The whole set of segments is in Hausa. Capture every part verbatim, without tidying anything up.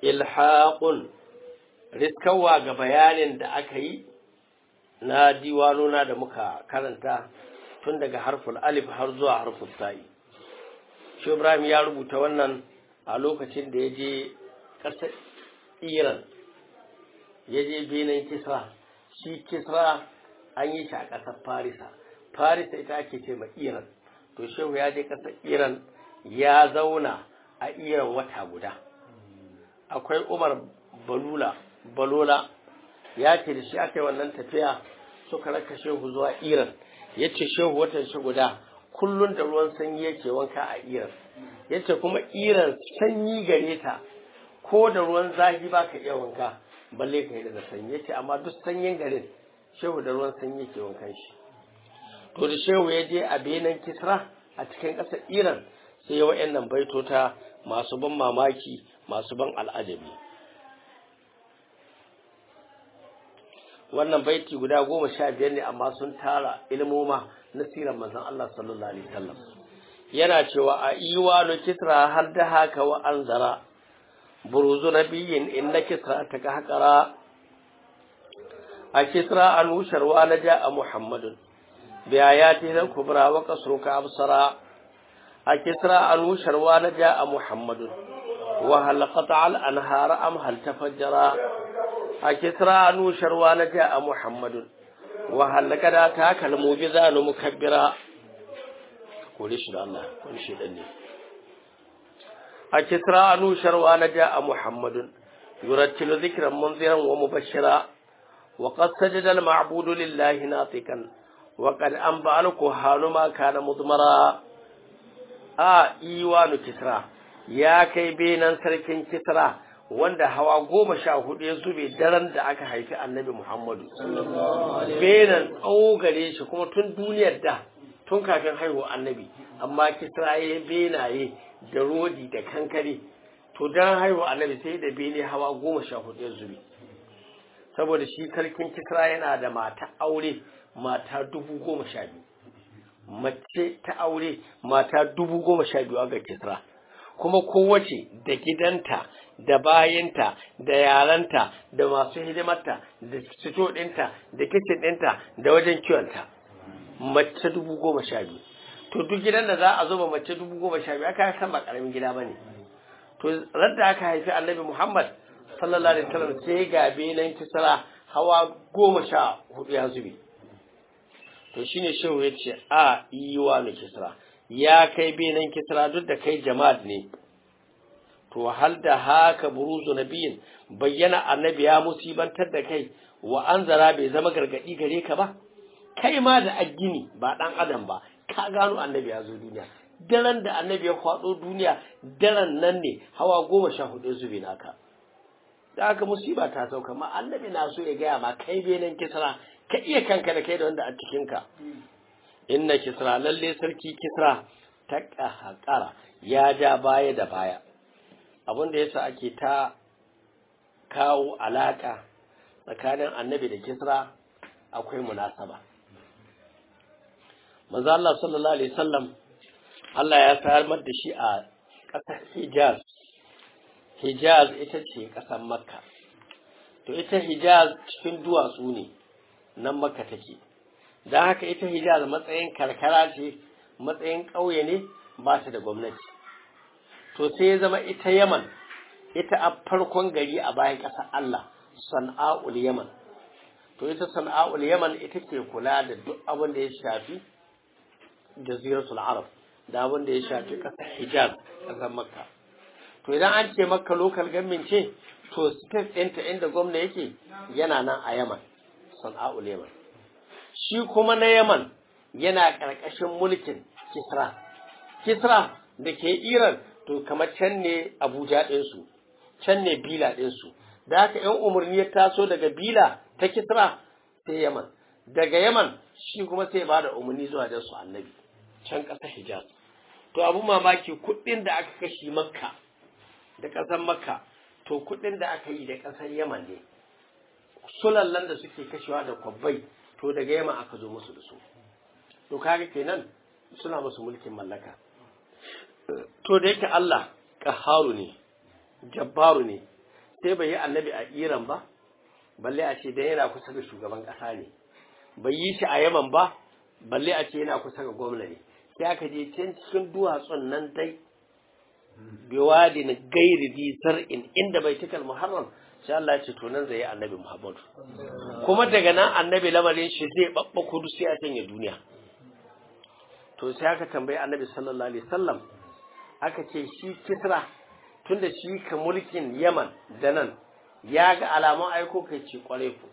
ilhaqun riskawa ga bayanin da aka yi na diwanuna da muka karanta tun daga harful alif har zuwa harful sa'i. Shi Ibrahim ya rubuta wannan a lokacin da ya je ƙasar Iran, ya je benin Kisra. Shi Kisra an yi shi a ƙasar Farisa, Farisa ita ake ce ma Iran. To shehu ya je ƙasar Iran ya zauna a Iran wata guda. Akwai Umar Balula Balola ya ce da shi aka yi wannan tafiya suka raka shehu zuwa Iran. Ya ce shehu watan shi guda kullum da ruwan sanyi yake wanka a Iran. Ya ce kuma Iran sanyi gare ta, ko da ruwan zafi ba ka iya wanka balle ka yi da sanyi. Ya ce amma duk sanyin garin shehu da ruwan sanyi yake wankan shi. To da shehu ya je a benin Kisra a cikin ƙasar Iran sai ya wa'annan baitota masu ban mamaki masu ban al'ajabi. Wannan baiti guda goma sha biyar ne amma sun tara ilmoma na sirar manzon Allah sallallahu alaihi wasallam. Yana cewa a iwanu Kisra har da haka wa anzara buruzu nabiyyin inna Kisra ta kahqara. A Kisra an wusharwa na ja'a Muhammadun bi ayatihi al-kubra wa qasruka absara. A Kisra an wusharwa na ja'a Muhammadun wa hal qata'a al-anhara am hal tafajjara. A Kisra an wusharwa na ja'a Muhammadun wa hal kada ta kalmu bi zanu mukabbira. Kore shi da Allah, wani shedan ne. A Kisra an wusharwa na ja'a Muhammadun yurattilu dhikran munziran wa mubashshira. وقد سجد المعبود لله ناطقا وقد أنبأ الكهان ما كان مضمرا. آه إيوان كسرى يا كي بينان سركين كسرى wanda hawa goma sha hudu ya zube daren da aka haifi annabi Muhammadu benan tsawo gare shi kuma tun duniyar da tun kafin haihuwa annabi, amma Kisra ya benaye da rodi da kankare. To dan haihuwa annabi sai da bene hawa goma sha hudu ya zube, saboda shi sarkin Kisra yana da mata aure mata dubu goma sha biyu, mace ta aure mata dubu goma sha biyu ga Kisra, kuma kowace da gidanta da bayanta da yaranta da masu hidimarta da sito ɗinta da kicin ɗinta da wajen kiwonta, mace dubu goma sha biyu. To duk gidan da za a zuba mace dubu goma sha biyu aka san ba ƙaramin gida ba ne. To radda aka haifi annabi Muhammad sallallahu alaihi wasallam sai ga benan Kisra hawa goma sha hudu ya zube. To shine shehu ya ce a iwa na Kisra ya kai benan Kisra duk da kai jama'at ne. To hal da haka buruzu nabiyin bayyana annabi ya musibantar da kai wa anzara bai zama gargadi gare ka ba? Kai ma da addini ba dan adam ba ka gano annabi ya zo duniya. Daren da annabi ya kwado duniya daren nan ne hawa goma sha hudu zube naka. Da aka musiba ta sauka ma annabi na so ya gaya ma kai benin Kisra ka iya kanka da kai da wanda a cikinka. Inna Kisra lalle sarki Kisra ta kahakara ya ja baya da baya. Abin da yasa ake ta kawo alaka tsakanin annabi da Kisra akwai munasaba. Manzo Allah sallallahu alaihi wasallam Allah ya samar da shi a ƙasar Hijaz. Hijaz ita ce ƙasar Makka. To ita Hijaz cikin duwatsu ne, nan Makka take. Don haka ita Hijaz matsayin karkara ce, matsayin ƙauye ne, ba ta da gwamnati. To sai ya zama ita Yaman, ita a farkon gari a bayan ƙasar Allah, San'a'ul Yaman. To ita San'a'ul Yaman ita ke kula da duk abin da ya shafi Jaziratul Arab, da abin da ya shafi ƙasar Hijaz, ƙasar Makka. To idan an ce Makka local government ce, to state ɗinta inda gwamna yake yana nan a Yaman, San'a'ul Yaman. Shi kuma na Yaman yana ƙarƙashin mulkin Kisra. Kisra da ke Iran to kamar can ne Abuja ɗinsu, can ne Bila ɗinsu. Da haka ‘yan umarni ya taso daga Bila ta Kisra sai Yaman. Daga Yaman shi kuma sai ba da umarni zuwa da su annabi, can ƙasar Hijaz. To abu mamaki kuɗin da aka kashi Makka da ƙasar Makka, to kuɗin da aka yi da ƙasar Yaman ne. Sulallan da suke kashewa da kwabbai, to daga Yaman aka zo musu da su. To kaga kenan suna musu mulkin mallaka. To da yake Allah ƙaharu ne, jabbaru ne, sai bai yi annabi a Iran ba balle a ce dan yana kusa da shugaban ƙasa ne, bai yi shi a Yaman ba balle a ce yana kusa ga gwamna ne, sai aka je can cikin duwatsun nan dai biwadi na gairi bi zar'in inda bai tikal muharram, sai Allah ya ce to nan zai yi annabi Muhammadu, kuma daga nan annabi lamarin shi zai babba kudu sai a canya duniya. To sai aka tambayi annabi sallallahu alaihi wasallam aka ce shi Kisra tunda shi ka mulkin Yaman da nan ya ga alamun aiko kai ce kware ku.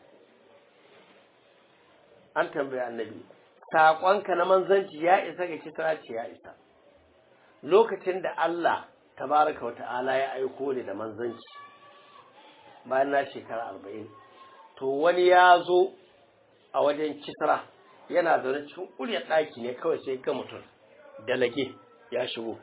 An tambayi annabi saƙonka na manzanci ya isa ga Kisra ce ya isa. Lokacin da Allah tabaraka wa ta'ala ya aiko ni da manzanci bayan na shekara arba'in, to wani ya zo a wajen Kisra yana zaune cikin ƙuryar ɗaki ne kawai sai ga mutum da lage ya shigo,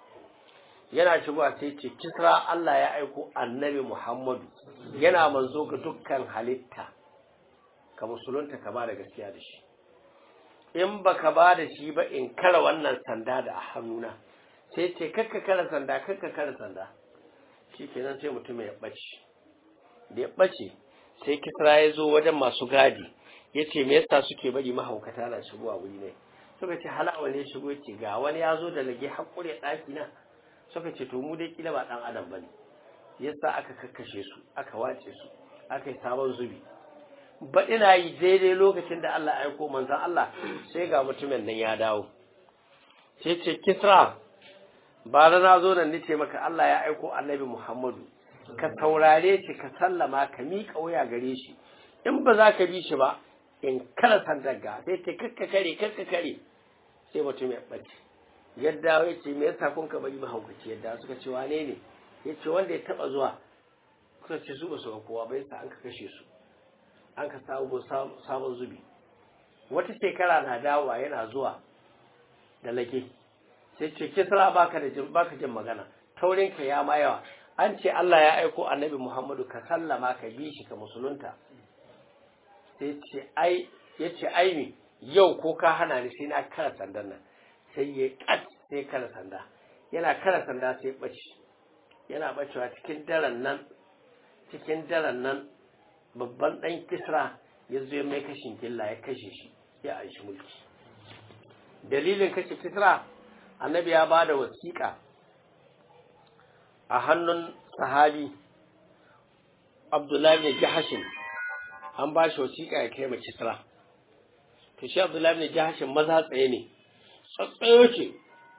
yana shigowa sai ce Kisra Allah ya aiko annabi Muhammadu yana manzo ga dukkan halitta, ka musulunta ka ba da gaskiya da shi, in baka ba da shi ba in kara wannan sanda da a hannuna. Sai ce kakka kara sanda kakka kara sanda, shi kenan sai mutum ya ɓace. Da ya ɓace sai Kisra ya zo wajen masu gadi ya ce me yasa suke bari mahaukata na shigowa wuri ne, suka ce halawa ne shigo, ce ga wani ya zo da lage haƙure ɗaki na, suka ce to mu dai kila ba ɗan adam bane, yasa aka kakkashe su aka wace su aka yi sabon zubi. Ba ina yi daidai lokacin da Allah ya aiko manzon Allah sai ga mutumin nan ya dawo, sai ce Kisra ba da na zo nan nace maka Allah ya aiko annabi Muhammadu, ka saurare shi ka sallama ka miƙa wuya gare shi, in ba za ka bi shi ba in kala sandaga. Sai ce kakka kare kakka kare, sai mutum ya ɓace yadda ya ce me yasa kun ka bari mahaukaci yadda, suka ce wane ne, ya ce wanda ya taɓa zuwa, suka ce su ba su ga kowa ba yasa an ka kashe su an ka samu sabon zubi. Wata shekara na dawowa yana zuwa da lake, sai ce Kisra baka da jin baka jin magana, taurin ka ya ma yawa, an ce Allah ya aiko annabi Muhammadu ka sallama ka bi shi ka musulunta. Sai ce ai yace ai mi yau ko ka hana ni sai na kara sandan nan, sai ya kat sai kara sanda, yana kara sanda sai bace, yana bacewa cikin daren nan cikin daren nan babban dan Kisra ya zo ya mai kashin killa ya kashe shi ya aishi mulki. Dalilin kashe Kisra, annabi ya bada wasiƙa a hannun sahabi Abdullahi bin Jahashin, an ba shi wasiƙa ya kai ma Kisra. To shi Abdullahi bin Jahashin maza tsaye ne, tsatsayo ce,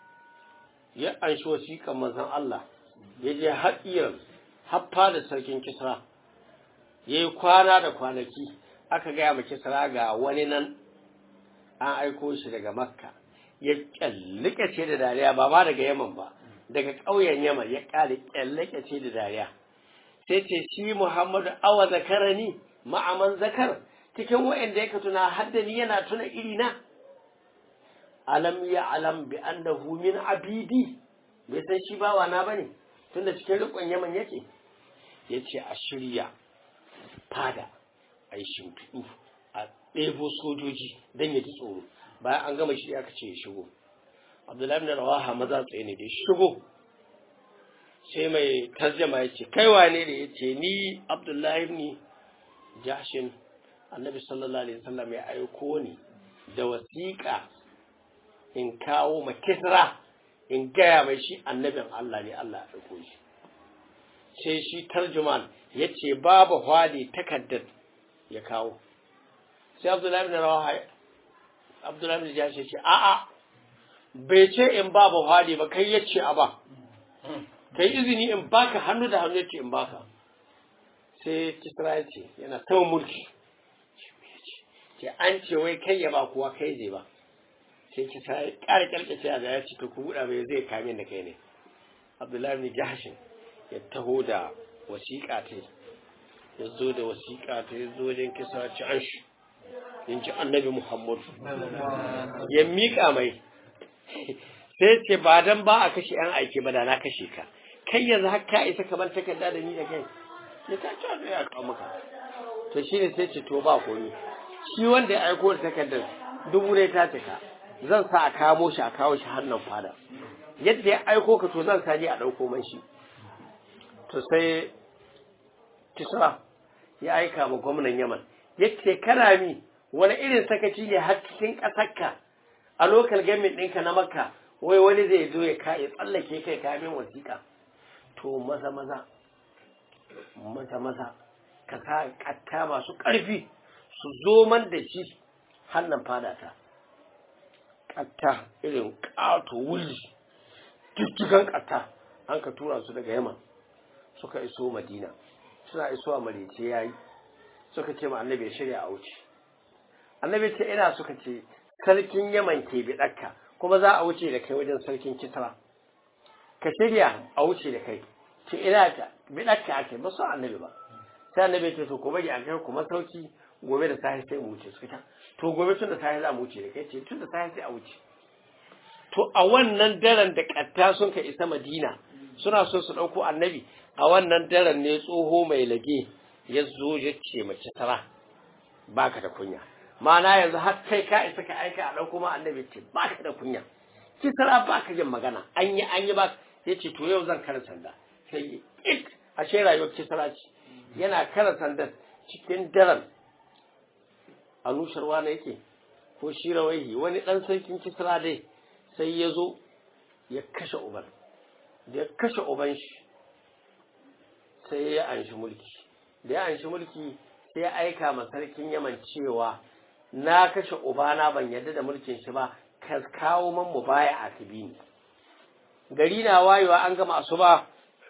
ya anshi wasiƙan manzon Allah, ya je har Iran, haffa da sarkin Kisra, ya yi kwana da kwanaki, aka gaya ma Kisra ga wani nan an aiko shi daga Makka, ya kyallike ce da dariya, ba ma daga Yaman ba, daga ƙauyen Yaman ya ƙare kyallike ce da dariya. Sai ce shi Muhammadu awa zakarani ma'aman zakar, cikin wa'anda yake tuna haddani yana tuna irina. Alam ya alam bi annahu min abidi, bai san shi bawa na bane tunda cikin rikon Yaman yake. Yace a shirya fada a yi shimfiɗu a ɗebo sojoji don ya ji tsoro. Bayan an gama shi aka ce ya shigo. Abdullahi bin Rawaha maza tsaye ne da shigo, sai mai tarjama ya ce kai wane ne, ya ce ni Abdullahi ibn Jahshin, annabi sallallahu alaihi wasallam ya aiko ni da wasiƙa in kawo ma Kisra in gaya mai shi annabin Allah ne, Allah ya aiko shi. Sai shi tarjuman ya ce babu hwadi takaddar ya kawo. Sai Abdullahi ibn Rawaha Abdullahi ibn Jahsh ya ce a'a bai ce in babu hwadi ba, kai yace a ba, kai izini in baka hannu da hannu yace in baka. Sai Kisra ya ce yana sama mulki, ce an ce wai kai ya ba kuwa kai zai ba. Sai Kisra ya ƙara ƙarƙace a ya ce to ku buɗa bai zai kame da kai ne. Abdullahi ibn Jahsh ya taho da wasiƙa ta, ya zo da wasiƙa ta, ya zo wajen Kisra ci an shi in ji annabi Muhammadu, ya miƙa mai. Sai ce ba dan ba a kashe ‘yan aiki ba da na kashe ka, kai yanzu har ka isa kamar takarda da ni da kai, ya ta ce ya kawo maka. To shi ne sai ce to ba komi, shi wanda ya aiko da takardar dubu ne ta cika, zan sa a kamo shi a kawo shi hannun fada, yadda ya aiko ka to zan sa ni a ɗauko man shi. To sai Kisra ya aika ma gwamnan Yaman yace kana mi wani irin sakaci ne har cikin ƙasarka a local government ɗinka na Makka wai wani zai zo ya kai tsallake kai ka min wasiƙa to maza maza maza maza ka sa katta masu ƙarfi su zo man da shi hannan fada ta katta irin ƙato wuli jijjigan katta an ka tura su daga Yaman suka iso Madina suna iso a Marece yayi suka ce ma annabi ya shirya a wuce annabi ce ina suka ce sarkin Yaman ke biɗarka kuma za a wuce da kai wajen sarkin Kisra ka shirya a wuce da kai ce ina ka biɗarka ake ba su annabi ba sai annabi ce to ko bari a kai kuma sauki gobe da safe sai mu wuce suka ta to gobe tun da safe za mu wuce da kai ce tun da safe sai a wuce to a wannan daren da katta sun ka isa Madina suna so su ɗauko annabi a wannan daren ne tsoho mai lage ya zo ya ce mace tara baka da kunya ma'ana yanzu har kai ka isa ka aika a ɗauko ma annabi ce baka da kunya kisra baka jin magana an yi an yi ba ya ce to yau zan kara sanda sai it a ce rayuwar kisra ce yana kara sandan cikin daren anusharwa na yake ko shi rawaihi wani ɗan sarkin kisra dai sai ya zo ya kashe uban da ya kashe uban shi sai ya anshi mulki da ya anshi mulki sai ya aika ma sarkin Yaman cewa na kashe ubana ban yarda da mulkin shi ba ka kawo man mu baya a kibini gari na wayewa an gama asuba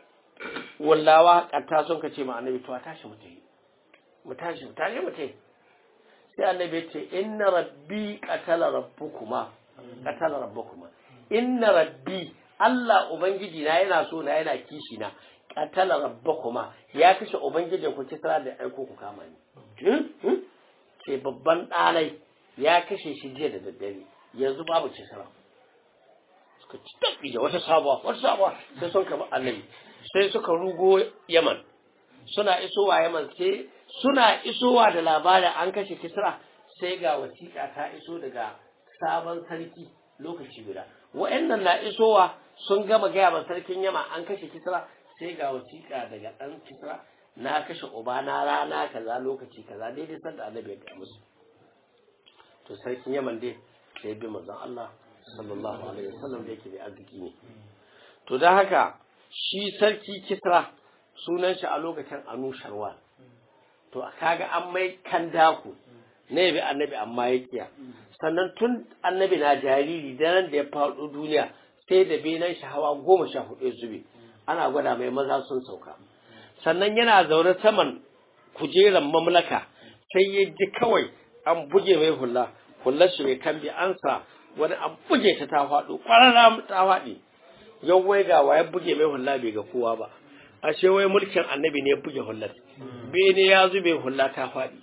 wallawa katta sun ka ce ma annabi to a tashi mu tayi mu tashi mu tashi mu tayi sai annabi ya ce inna rabbi qatala rabbukuma qatala rabbukuma inna rabbi Allah ubangiji na yana so na yana kishi na qatala rabbukuma ya kashe ubangijin ku Kisra da aiko ku kama ni ce babban ɗanai ya kashe shi jiya da daddare yanzu babu Kisra suka ci tafi da wata sabuwa wata sabuwa sai sun kama annabi sai suka rugo Yaman suna isowa Yaman sai suna isowa da labarin an kashe Kisra sai ga wasiƙa ta iso daga sabon sarki lokaci guda wa'annan na isowa sun gama gaya ba sarkin Yaman an kashe Kisra sai ga wasiƙa daga ɗan Kisra na kashe uba na rana kaza lokaci kaza daidai sanda annabi ya ga musu to sarkin Yaman dai sai bi manzon Allah sallallahu alaihi wasallam da yake da arziki ne to dan haka shi sarki Kisra sunan shi a lokacin Anusharwan to kaga an mai kandaku ne bi annabi amma ya kiya sannan tun annabi na jariri daren da ya faɗo duniya sai da benan shi hawa goma sha hudu zube ana gwada mai maza sun sauka sannan yana zaune saman kujeran mamlaka sai ya ji kawai an buge mai hulla hullar shi mai kambi an sa wani an buge ta ta faɗo ƙwararra ta faɗi yau wai ga ya buge mai hulla bai ga kowa ba ashe wai mulkin annabi ne ya buge hullar bene ya zube hulla ta faɗi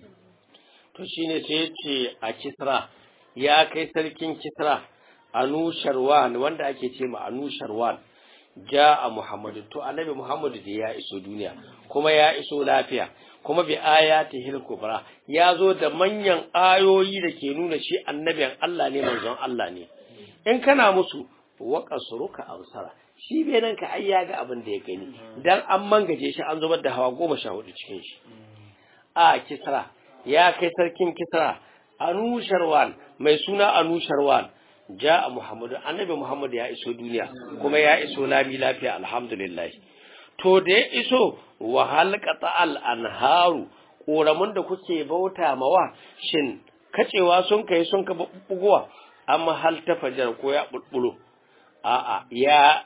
to shine sai ya ce a Kisra ya kai sarkin Kisra Anusharwan wanda ake ce ma Anusharwan ja'a Muhammadu to annabi Muhammadu da ya iso duniya kuma ya iso lafiya kuma bi ayatihil kubra ya zo da manyan ayoyi da ke nuna shi annabin Allah ne manzon Allah ne in kana musu wa qasruka absara shi bai nan ka ai ya ga abin da ya gani dan an mangaje shi an zubar da hawa goma sha hudu cikin shi a Kisra ya kai sarkin Kisra Anusharwan mai suna Anusharwan ja'a Muhammadu annabi Muhammad ya iso duniya kuma ya iso lami lafiya alhamdulillah to da ya iso wa halqata al anharu koramun da kuke bauta mawa shin kacewa sun kai sun ka buguwa amma hal ta fajar ko ya bulbulo a'a ya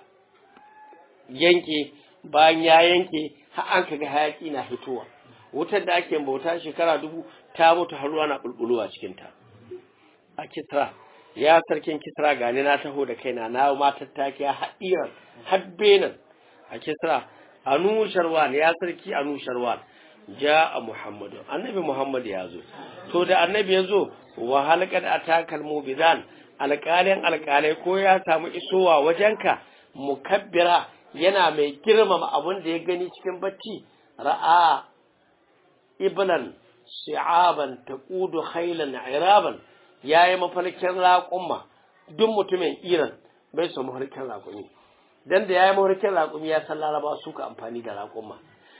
yanke bayan ya yanke har an kaga hayaki na fitowa wutar da ake bauta shekara dubu ta mutu har ruwa na bulbulowa cikin ta a Kisra ya sarkin Kisra gani na taho da kaina na ma tattaki haɗiran habbenan a Kisra Anusharwan ya sarki Anusharwan ja'a Muhammadu annabi Muhammad ya zo to da annabi ya zo wa halqad atakal mubidan alƙalin alƙalai ko ya samu isowa wajenka mukabbira yana mai girmama abun da ya gani cikin bacci ra'a iblan shi'aban taqudu khaylan iraban yayi mafarkin raƙumma duk mutumin Iran bai so mafarkin raƙumi dan da yayi mafarkin raƙumi ya san Laraba su ka amfani da raƙumma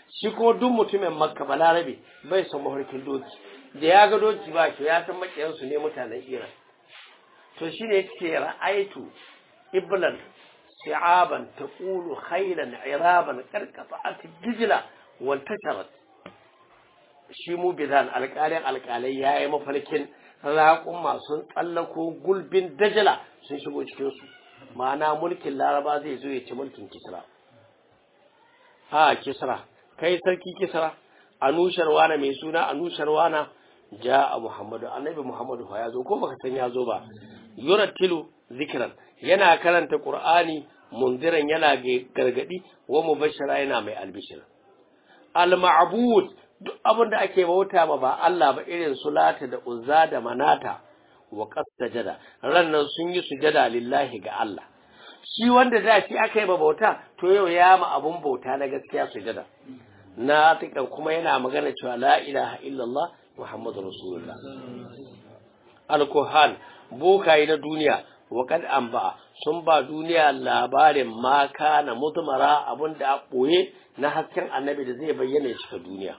shi ko duk mutumin makka balarabe bai son mafarkin doki da ya ga doki ba to ya san makiyansu ne mutanen iran to shine yake ra'aitu iblan si'aban taqulu khaylan iraban qarqata'at dijla wal tasharat shi mu bidan alƙalin alƙalai yayi mafarkin raƙun masu tsallako gulbin dajala sun shigo cikin su ma'ana mulkin laraba zai zo ya ci mulkin kisra ha kisra kai sarki kisra anusharwana mai suna anusharwana ja'a muhammadu annabi muhammadu fa yazo ko baka san yazo ba yuratilu zikran yana karanta qur'ani mundiran yana gargadi wa mubashshira yana mai albishir al ma'bud duk abin da ake bauta ma ba Allah ba irin sulata da uzza da manata wa qastajada rannan sun yi sujada lillahi ga Allah shi wanda da shi aka yi bauta to yau ya ma abun bauta na gaskiya sujada na tika kuma yana magana cewa la ilaha illallah muhammadur rasulullah alkohan bokaye na duniya wa kad anba sun ba duniya labarin ma kana mudmara abunda a boye na hasken annabi da zai bayyana shi ga duniya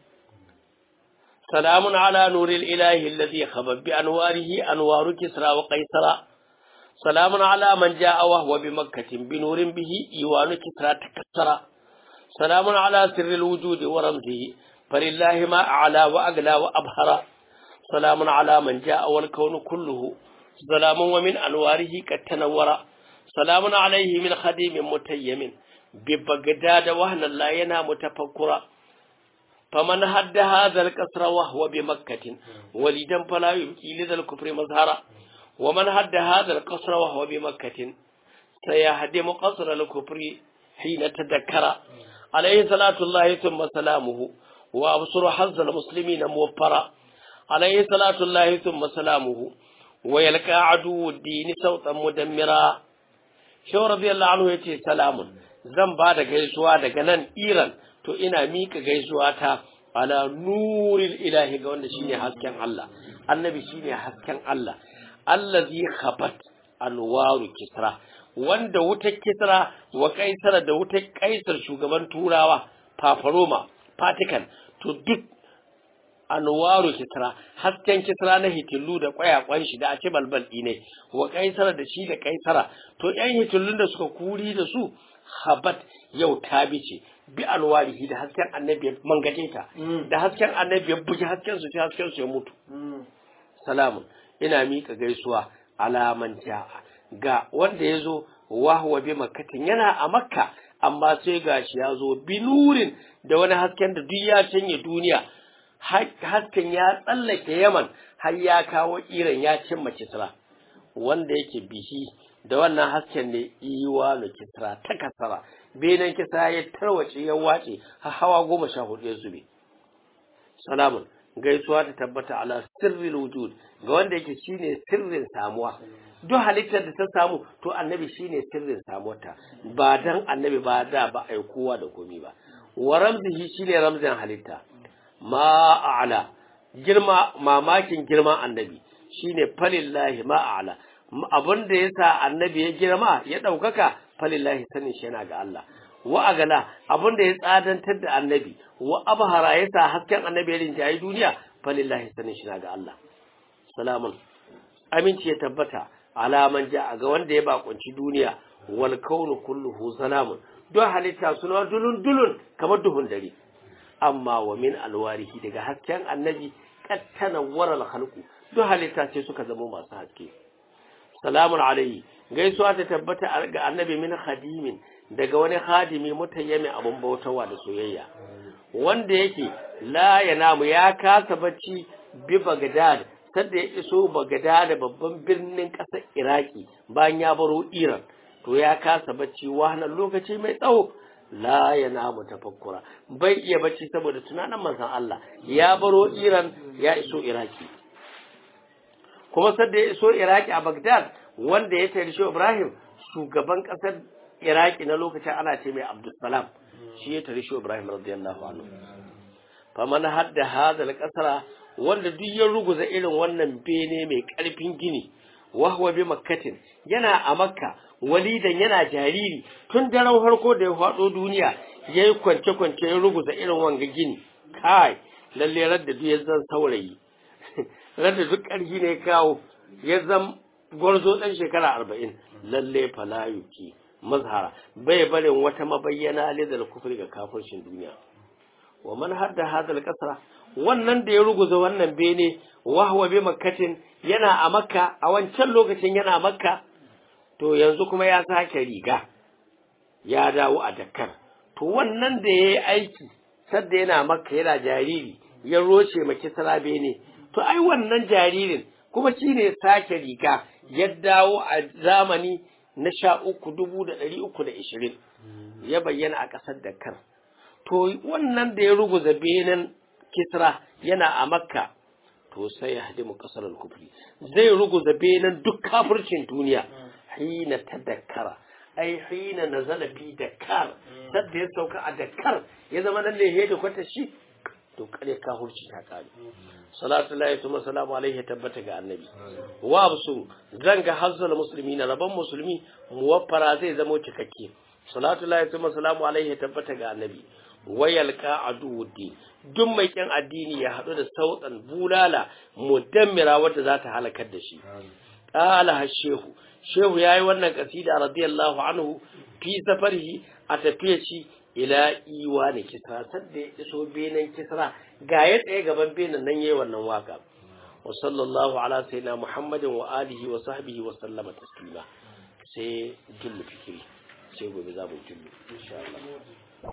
salamun ala nuril ilahi alladhi khabat bi anwarihi anwaru kisra wa qaisara salamun ala man jaa wa huwa bi makkatin bi nurin bihi iwanu kisra takassara salamun ala sirril wujudi wa ramzihi falillahi ma a'la wa agla wa abhara salamun ala man jaa wal kawnu kulluhu salamun wa min anwarihi qad tanawwara salamun alayhi min khadimin mutayyimin bi bagdad wa hana la yana mutafakkura faman hadda hadha al-qasra wa huwa bi makkah walidan fala yubqi lidal kufri mazhara wa man hadda hadha al-qasra wa huwa bi makkah sayahdimu qasra al-kufri hina tadakkara alayhi salatu allahi thumma salamuhu wa absuru hazza al-muslimin muwaffara alayhi salatu allahi thumma salamuhu wa yalqa adu ad-din sawtan mudammira shaw radiyallahu anhu yace salamun zan ba da gaisuwa daga nan Iran to ina mika gaisuwa ta ala nuril ilahi ga wanda shine hasken Allah annabi shine hasken Allah allazi khabat anwaru kisra wanda wutar kisra wa kaisara da wutar kaisar shugaban turawa paparoma Vatican to duk anwaru kisra hasken kisra na hitillu da kwayakwan shi da a ce balbal ne wa kaisara da shi da kaisara to yan hitullun da suka kuri da su khabat yau ta bice bi alwarihi da hasken annabi mangaje ta da hasken annabi ya buji hasken su sai hasken su ya mutu salamun ina mika gaisuwa alaman jaa ga wanda yazo wahwa bi makkatin yana a makka amma sai gashi yazo bi nurin da wani hasken da duk ya canye duniya hasken ya tsallake yaman har ya kawo iran ya cimma kisra wanda yake bihi da wannan hasken ne iwa da kisra ta kasara benan kisra ya tarwace ya wace har hawa goma sha hudu ya zube salamun gaisuwa ta tabbata ala sirril wujud ga wanda yake shine sirrin samuwa duk halittar da ta samu to annabi shine sirrin samuwarta ba dan annabi ba da ba ai kowa da komi ba wa ramzihi shine ramzin halitta ma a'la girma mamakin girman annabi shine falillahi ma a'la abin da yasa annabi ya girma ya daukaka falillahi sanin shi yana ga Allah wa agala abin da ya tsadantar da annabi wa abhara yasa hasken annabi ya rinjayi duniya falillahi sanin shi yana ga Allah salamun aminci ya tabbata alaman ja ga wanda ya bakunci duniya wal kaunu kulluhu salamun don halitta suna dulun dulun kamar duhun dare amma wa min alwarihi daga hasken annabi kattana waral khalqu don halitta ce suka zama masu haske salamun alayhi gaisuwa ta tabbata ga annabi min khadimin daga wani khadimi mutayyami abun bautawa da soyayya wanda yake la yanamu ya kasa bacci bi Baghdad sadda ya iso Baghdad babban birnin ƙasar Iraki bayan ya baro Iran to ya kasa bacci wannan lokaci mai tsawo la yanamu tafakkura bai iya bacci saboda tunanin manzon Allah ya baro Iran ya iso Iraki kuma sadda ya iso Iraki a Baghdad wanda ya tare shi Ibrahim shugaban kasar Iraki na lokacin ana ce mai Abdulsalam shi ya tare shi Ibrahim radiyallahu anhu faman hadda hadal kasara wanda duk ya ruguza irin wannan bene mai karfin gini wahwa bi makkatin yana a makka walidan yana jariri tun daren farko da ya fado duniya yayi kwance kwance ya ruguza irin wanga gini kai lalle radda duk ya zan saurayi radda duk ƙarfi ne kawo ya zan gwarzo dan shekara arba'in lalle falayuki mazhara bai barin wata mabayyana lidal kufri ga kafircin duniya wa man hadda hadal kasra wannan da ya ruguza wannan bene wahwa bi makkatin yana a makka a wancan lokacin yana makka to yanzu kuma ya sake riga ya dawo a Dakar to wannan da yayi aiki sadda yana makka yana jariri ya roce maki sarabe ne to ai wannan jaririn kuma shine sake riga ya dawo a zamani na sha uku dubu da ɗari uku da ishirin ya bayyana a ƙasar Dakar to wannan da ya ruguza benen Kisra yana a Makka to sai ya hadimu ƙasar al-kufri zai ruguza benen duk kafircin duniya hina tadakkara ai hina nazala fi Dakar sadda ya sauka a Dakar ya zama nan ne hede kwata shi to kare kafirci ta kare salatu lillahi wa salamu alaihi tabbata ga annabi wa absu zanga hazzal muslimina rabban musulmi muwaffara zai zama cikakke salatu lillahi wa salamu alaihi tabbata ga annabi wayalka aduwudi duk mai kyan addini ya hadu da sautan bulala mudammira wanda za ta halakar da shi qala shehu shehu yayi wannan kasida radiyallahu anhu fi safarihi a tafiye shi ila iwani kisra sadda ya iso benen kisra ga ya tsaye gaban benen nan yayi wannan waka wa sallallahu ala sayyidina muhammadin wa alihi wa sahbihi wa sallama taslima sai jullu fikiri sai gobe za mu jullu insha Allah